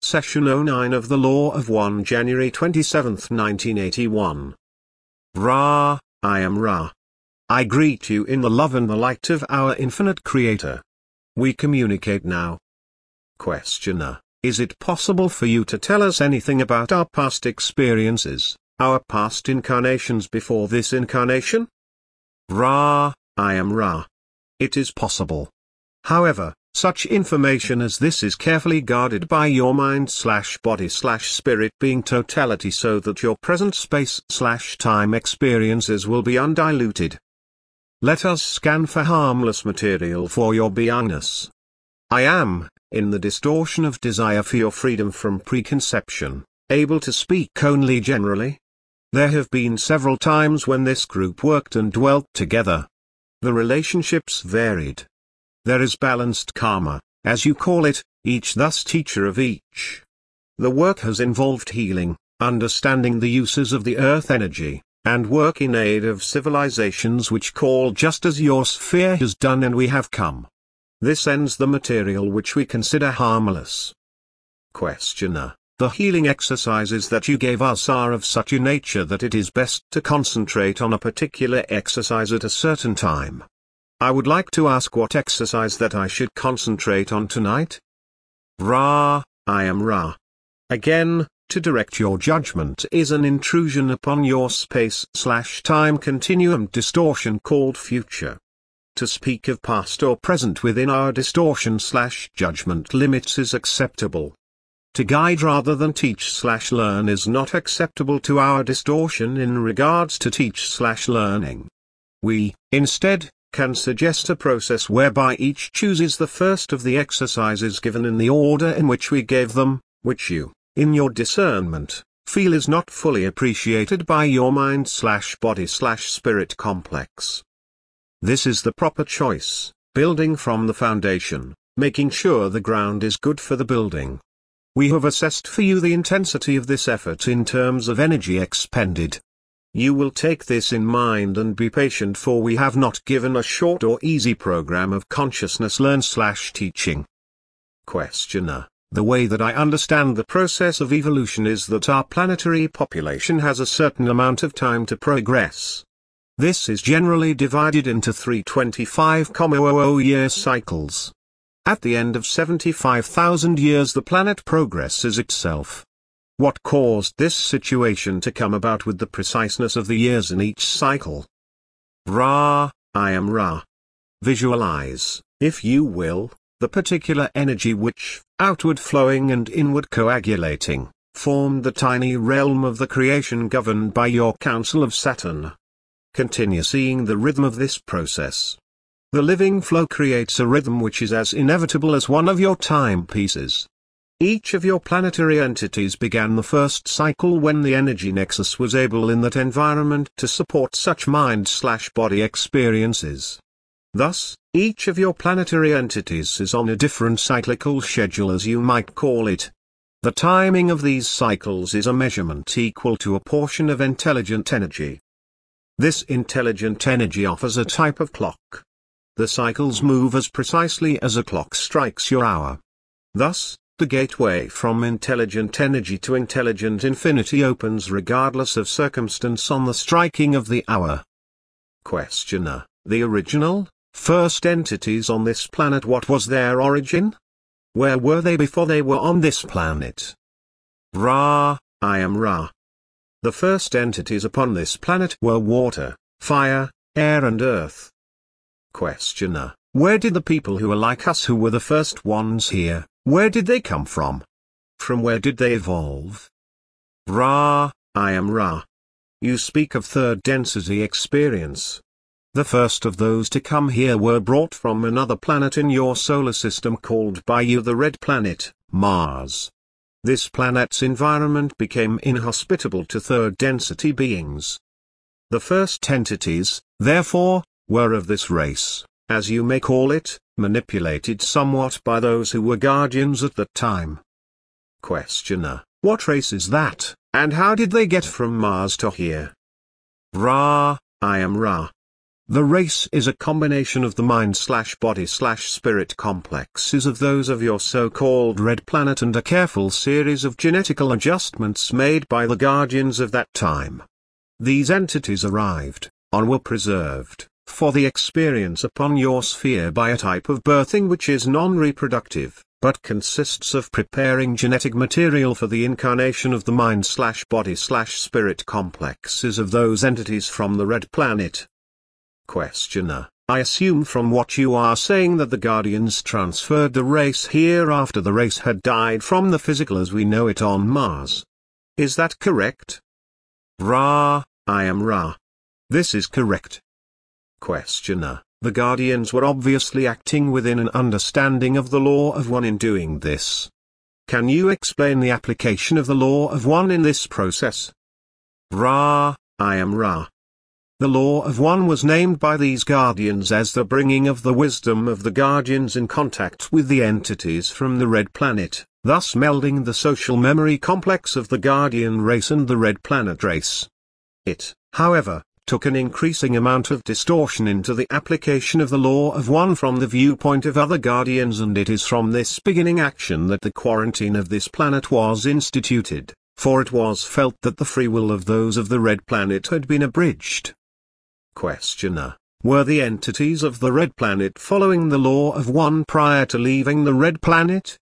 Session 09 of the Law of One, January 27, 1981. Ra, I am Ra. I greet you in the love and the light of our infinite Creator. We communicate now. Questioner, is it possible for you to tell us anything about our past experiences, our past incarnations before this incarnation? Ra, I am Ra. It is possible. However, such information as this is carefully guarded by your mind/body/spirit being totality so that your present space/time experiences will be undiluted. Let us scan for harmless material for your beingness. I am, in the distortion of desire for your freedom from preconception, able to speak only generally. There have been several times when this group worked and dwelt together. The relationships varied. There is balanced karma, as you call it, each thus teacher of each. The work has involved healing, understanding the uses of the earth energy, and work in aid of civilizations which call just as your sphere has done, and we have come. This ends the material which we consider harmless. Questioner, the healing exercises that you gave us are of such a nature that it is best to concentrate on a particular exercise at a certain time. I would like to ask what exercise that I should concentrate on tonight? Ra, I am Ra. Again, to direct your judgment is an intrusion upon your space/time continuum distortion called future. To speak of past or present within our distortion/judgment limits is acceptable. To guide rather than teach/learn is not acceptable to our distortion in regards to teach/learning. We, instead, can suggest a process whereby each chooses the first of the exercises given in the order in which we gave them, which you, in your discernment, feel is not fully appreciated by your mind/body/spirit complex. This is the proper choice, building from the foundation, making sure the ground is good for the building. We have assessed for you the intensity of this effort in terms of energy expended. You will take this in mind and be patient, for we have not given a short or easy program of consciousness learn/teaching. Questioner, the way that I understand the process of evolution is that our planetary population has a certain amount of time to progress. This is generally divided into 325,000 year cycles. At the end of 75,000 years the planet progresses itself. What caused this situation to come about with the preciseness of the years in each cycle? Ra, I am Ra. Visualize, if you will, the particular energy which, outward flowing and inward coagulating, formed the tiny realm of the creation governed by your Council of Saturn. Continue seeing the rhythm of this process. The living flow creates a rhythm which is as inevitable as one of your timepieces. Each of your planetary entities began the first cycle when the energy nexus was able in that environment to support such mind/body experiences. Thus, each of your planetary entities is on a different cyclical schedule, as you might call it. The timing of these cycles is a measurement equal to a portion of intelligent energy. This intelligent energy offers a type of clock. The cycles move as precisely as a clock strikes your hour. Thus, the gateway from intelligent energy to intelligent infinity opens regardless of circumstance on the striking of the hour. Questioner, the original, first entities on this planet, what was their origin? Where were they before they were on this planet? Ra, I am Ra. The first entities upon this planet were water, fire, air and earth. Questioner, where did the people who are like us, who were the first ones here, where did they come from? From where did they evolve? Ra, I am Ra. You speak of third density experience. The first of those to come here were brought from another planet in your solar system called by you the Red Planet, Mars. This planet's environment became inhospitable to third density beings. The first entities, therefore, were of this race, as you may call it, manipulated somewhat by those who were guardians at that time. Questioner, what race is that, and how did they get from Mars to here? Ra, I am Ra. The race is a combination of the mind/body/spirit complexes of those of your so-called red planet and a careful series of genetical adjustments made by the guardians of that time. These entities arrived, or were preserved, for the experience upon your sphere by a type of birthing which is non-reproductive, but consists of preparing genetic material for the incarnation of the mind/body/spirit complexes of those entities from the red planet. Questioner: I assume from what you are saying that the guardians transferred the race here after the race had died from the physical as we know it on Mars. Is that correct? Ra: I am Ra. This is correct. Questioner: the guardians were obviously acting within an understanding of the law of one in doing this. Can you explain the application of the law of one in this process? Ra: I am Ra. The law of one was named by these guardians as the bringing of the wisdom of the guardians in contact with the entities from the red planet, thus melding the social memory complex of the guardian race and the red planet race. It, however, took an increasing amount of distortion into the application of the law of one from the viewpoint of other guardians, and it is from this beginning action that the quarantine of this planet was instituted, for it was felt that the free will of those of the red planet had been abridged. Questioner: were the entities of the red planet following the law of one prior to leaving the red planet?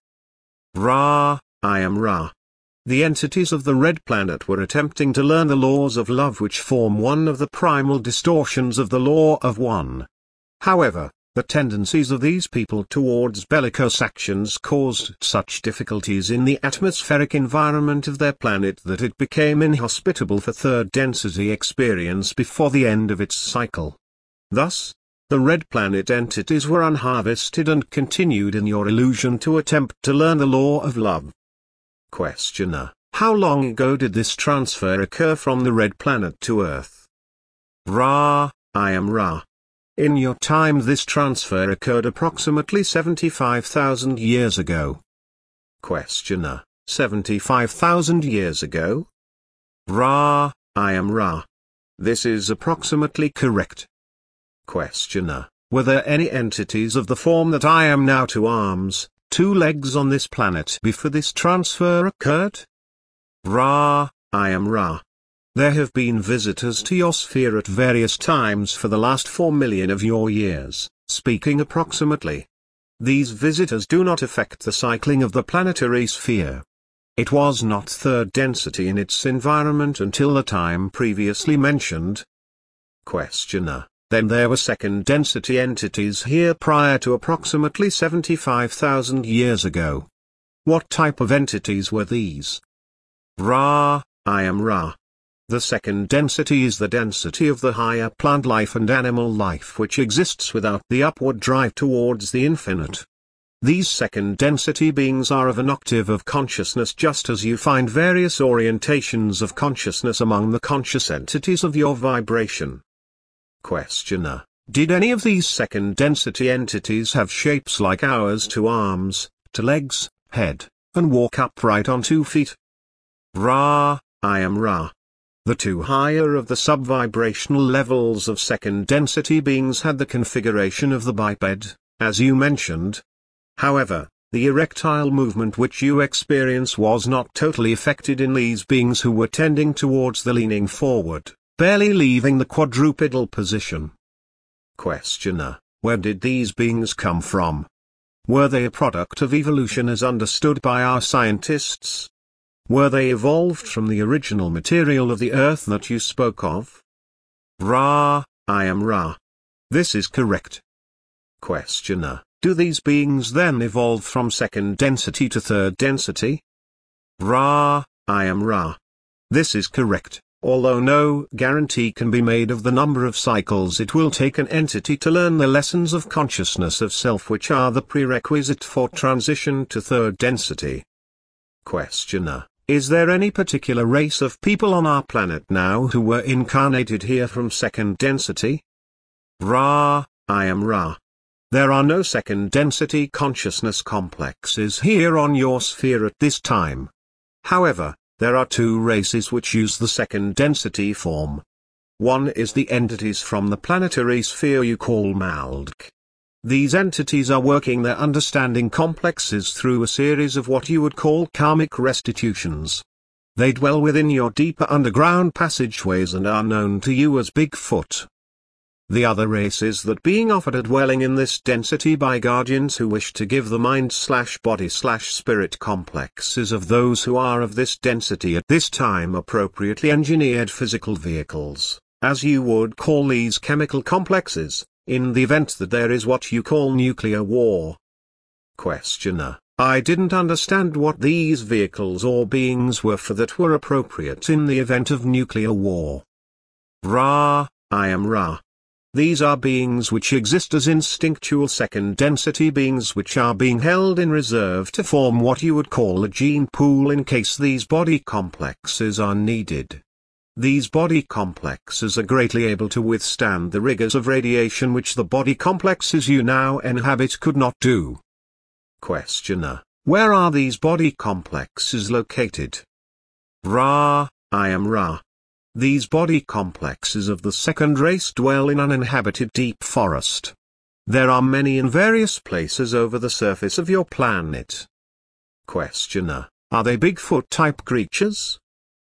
Ra: I am Ra. The entities of the red planet were attempting to learn the laws of love, which form one of the primal distortions of the law of one. However, the tendencies of these people towards bellicose actions caused such difficulties in the atmospheric environment of their planet that it became inhospitable for third density experience before the end of its cycle. Thus, the red planet entities were unharvested and continued in your illusion to attempt to learn the law of love. Questioner: how long ago did this transfer occur from the red planet to Earth? Ra: I am Ra. In your time this transfer occurred approximately 75,000 years ago. Questioner: 75,000 years ago? Ra: I am Ra. This is approximately correct. Questioner: were there any entities of the form that I am now, 2 arms, 2 legs on this planet before this transfer occurred? Ra: I am Ra. There have been visitors to your sphere at various times for the last 4 million of your years, speaking approximately. These visitors do not affect the cycling of the planetary sphere. It was not third density in its environment until the time previously mentioned. Questioner: then there were second density entities here prior to approximately 75,000 years ago. What type of entities were these? Ra: I am Ra. The second density is the density of the higher plant life and animal life which exists without the upward drive towards the infinite. These second density beings are of an octave of consciousness, just as you find various orientations of consciousness among the conscious entities of your vibration. Questioner: did any of these second density entities have shapes like ours, 2 arms, 2 legs, head, and walk upright on 2 feet? Ra: I am Ra. The 2 higher of the sub-vibrational levels of second density beings had the configuration of the biped, as you mentioned. However, the erectile movement which you experience was not totally affected in these beings who were tending towards the leaning forward, barely leaving the quadrupedal position. Questioner: where did these beings come from? Were they a product of evolution as understood by our scientists? Were they evolved from the original material of the earth that you spoke of? Ra: I am Ra. This is correct. Questioner: do these beings then evolve from second density to third density? Ra: I am Ra. This is correct, although no guarantee can be made of the number of cycles it will take an entity to learn the lessons of consciousness of self, which are the prerequisite for transition to third density. Questioner: is there any particular race of people on our planet now who were incarnated here from second density? Ra: I am Ra. There are no second density consciousness complexes here on your sphere at this time. However, there are 2 races which use the second density form. One is the entities from the planetary sphere you call Maldk. These entities are working their understanding complexes through a series of what you would call karmic restitutions. They dwell within your deeper underground passageways and are known to you as Bigfoot. The other race is that being offered a dwelling in this density by guardians who wish to give the mind/body/spirit complexes of those who are of this density at this time appropriately engineered physical vehicles, as you would call these chemical complexes, in the event that there is what you call nuclear war. Questioner: I didn't understand what these vehicles or beings were for that were appropriate in the event of nuclear war. Ra: I am Ra. These are beings which exist as instinctual second-density beings which are being held in reserve to form what you would call a gene pool in case these body complexes are needed. These body complexes are greatly able to withstand the rigors of radiation which the body complexes you now inhabit could not do. Questioner: where are these body complexes located? Ra: I am Ra. These body complexes of the second race dwell in uninhabited deep forest. There are many in various places over the surface of your planet. Questioner: are they Bigfoot-type creatures?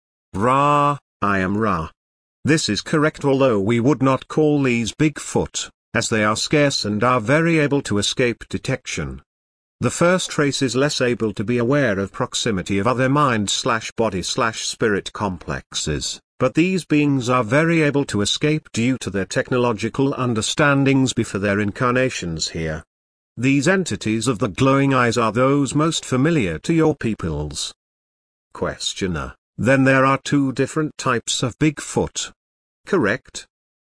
Ra: I am Ra. This is correct, although we would not call these Bigfoot, as they are scarce and are very able to escape detection. The first race is less able to be aware of proximity of other mind/body/spirit complexes. But these beings are very able to escape due to their technological understandings before their incarnations here. These entities of the glowing eyes are those most familiar to your peoples. Questioner: then there are two different types of Bigfoot. Correct?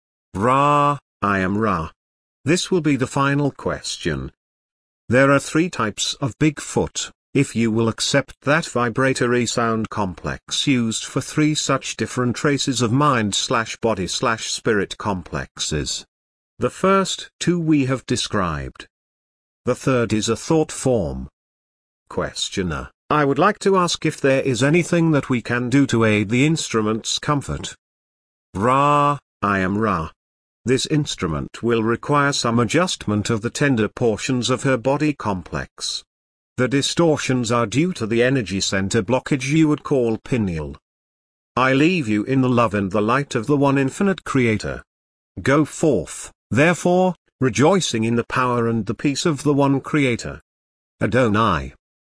Ra: I am Ra. This will be the final question. There are three types of Bigfoot, if you will accept that vibratory sound complex used for three such different races of mind/body/spirit complexes. The first two we have described. The third is a thought form. Questioner: I would like to ask if there is anything that we can do to aid the instrument's comfort. Ra: I am Ra. This instrument will require some adjustment of the tender portions of her body complex. The distortions are due to the energy center blockage you would call pineal. I leave you in the love and the light of the one infinite Creator. Go forth, therefore, rejoicing in the power and the peace of the one Creator. Adonai.